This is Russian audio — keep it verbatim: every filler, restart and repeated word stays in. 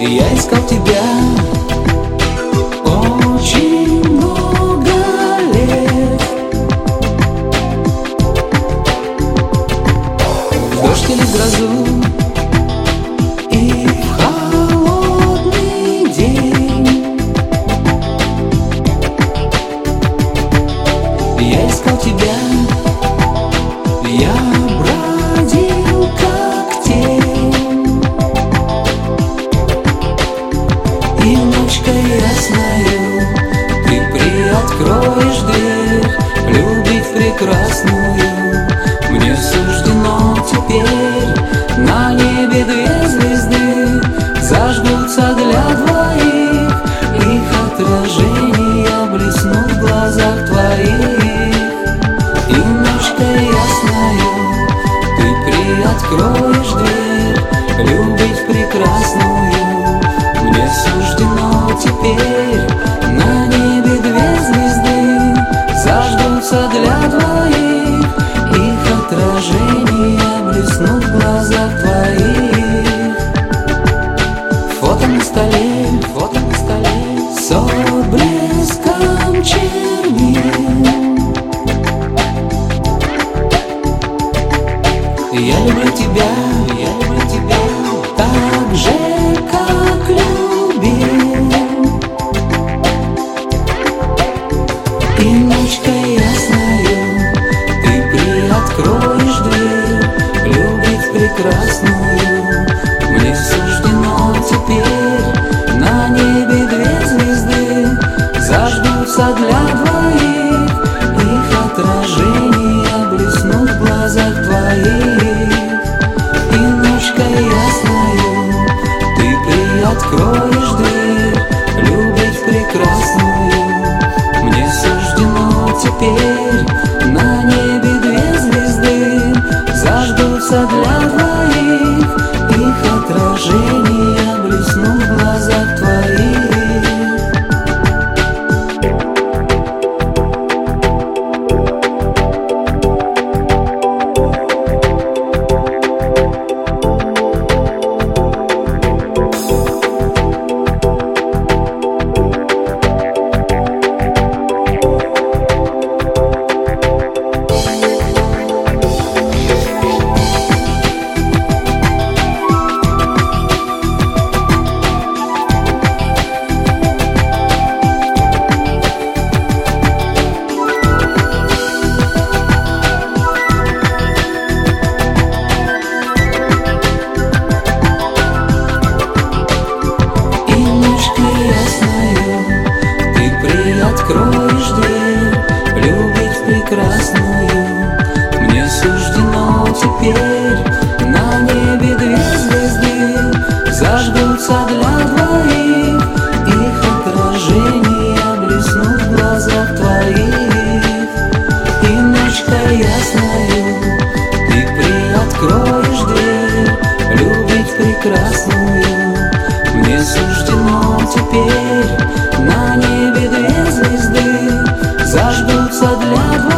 Я искал тебя очень много лет, в дождь или в грозу и в холодный день. Я искал тебя, я бродил как тень, и ночкой ясною ты приоткроешь дверь. Любить прекрасную мне суждено теперь. На небе две звезды зажгутся для двоих, их отражения блеснут в глазах твоих. И ночкой ясною ты приоткроешь дверь. Любить прекрасную мне суждено теперь. На небе две звезды зажгутся для двоих, их отражения блеснут в глазах твоих. Фото на столе, фото на столе с отблеском чернил. Я люблю тебя, я люблю тебя так же, как любил. И ночкой ясною ты приоткроешь дверь. Любить прекрасную мне суждено теперь. На небе две звезды зажгутся для двоих, их отражения блеснут в глазах твоих. И ночкой ясною ты приоткроешь дверь. Любить прекрасную мне суждено теперь. На небе две звезды зажгутся для двоих, их отражения блеснут в глазах твоих. Откроешь дверь. Любить прекрасную мне суждено теперь. На небе две звезды зажгутся для двоих, их отражения блеснут в глазах твоих. И ночкой ясною ты приоткроешь дверь. Любить прекрасную мне суждено теперь. На небе две звезды зажгутся для двоих.